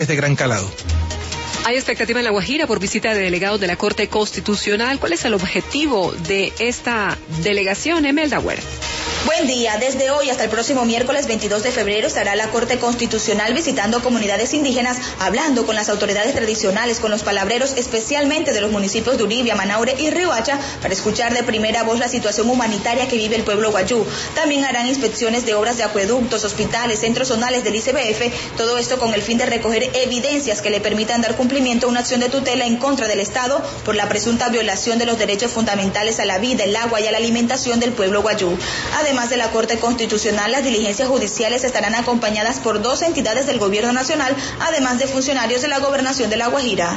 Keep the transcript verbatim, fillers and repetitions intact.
de gran calado. Hay expectativa en La Guajira por visita de delegados de la Corte Constitucional. ¿Cuál es el objetivo de esta delegación, Emelda Güera? Buen día. Desde hoy hasta el próximo miércoles veintidós de febrero estará la Corte Constitucional visitando comunidades indígenas, hablando con las autoridades tradicionales, con los palabreros, especialmente de los municipios de Uribia, Manaure y Riohacha, para escuchar de primera voz la situación humanitaria que vive el pueblo guayú. También harán inspecciones de obras de acueductos, hospitales, centros zonales del I C B F, todo esto con el fin de recoger evidencias que le permitan dar cumplimiento a una acción de tutela en contra del Estado por la presunta violación de los derechos fundamentales a la vida, el agua y a la alimentación del pueblo guayú. Además, Además de la Corte Constitucional, las diligencias judiciales estarán acompañadas por dos entidades del Gobierno Nacional, además de funcionarios de la Gobernación de La Guajira.